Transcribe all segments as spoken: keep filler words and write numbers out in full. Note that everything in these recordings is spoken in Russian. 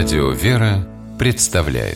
Радио «Вера» представляет.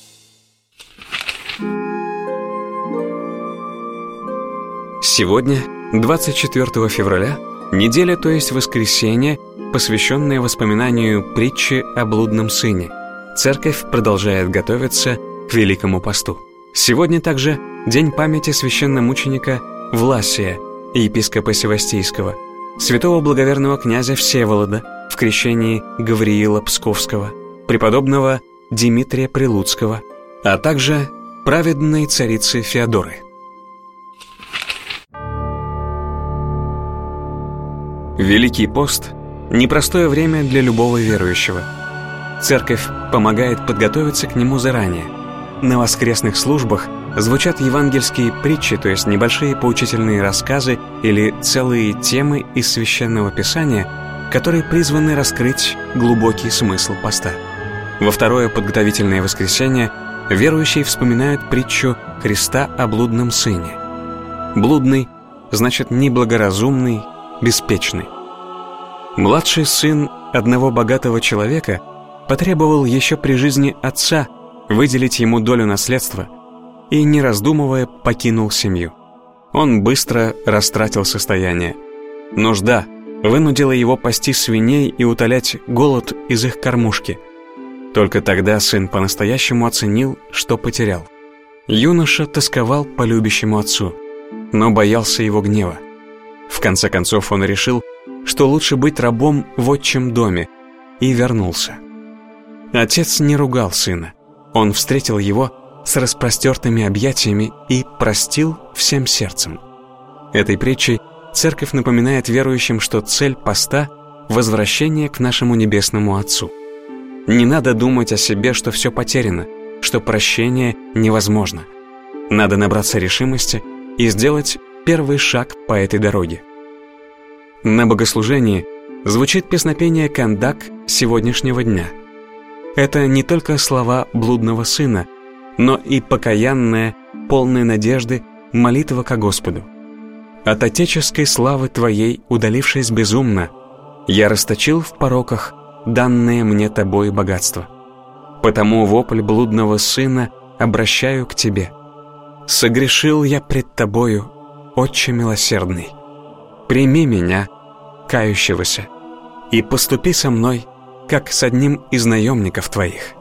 Сегодня, двадцать четвёртого февраля, неделя, то есть воскресенье, посвященная воспоминанию притчи о блудном сыне. Церковь продолжает готовиться к Великому посту. Сегодня также день памяти священномученика Власия, епископа Севастийского, святого благоверного князя Всеволода в крещении Гавриила Псковского, преподобного Димитрия Прилуцкого, а также праведной царицы Феодоры. Великий пост – непростое время для любого верующего. Церковь помогает подготовиться к нему заранее. На воскресных службах звучат евангельские притчи, то есть небольшие поучительные рассказы или целые темы из Священного Писания, которые призваны раскрыть глубокий смысл поста. Во второе подготовительное воскресенье верующие вспоминают притчу Христа о блудном сыне. Блудный значит неблагоразумный, беспечный. Младший сын одного богатого человека потребовал еще при жизни отца выделить ему долю наследства и, не раздумывая, покинул семью. Он быстро растратил состояние. Нужда вынудила его пасти свиней и утолять голод из их кормушки. Только тогда сын по-настоящему оценил, что потерял. Юноша тосковал по любящему отцу, но боялся его гнева. В конце концов он решил, что лучше быть рабом в отчим доме, и вернулся. Отец не ругал сына. Он встретил его с распростертыми объятиями и простил всем сердцем. Этой притчей церковь напоминает верующим, что цель поста – возвращение к нашему небесному Отцу. Не надо думать о себе, что все потеряно, что прощение невозможно. Надо набраться решимости и сделать первый шаг по этой дороге. На богослужении звучит песнопение «Кандак» сегодняшнего дня. Это не только слова блудного сына, но и покаянная, полная надежды молитва ко Господу. «От отеческой славы Твоей, удалившись безумно, я расточил в пороках данное мне Тобой богатство. Потому вопль блудного сына обращаю к Тебе. Согрешил я пред Тобою, Отче милосердный. Прими меня, кающегося, и поступи со мной, как с одним из наемников Твоих».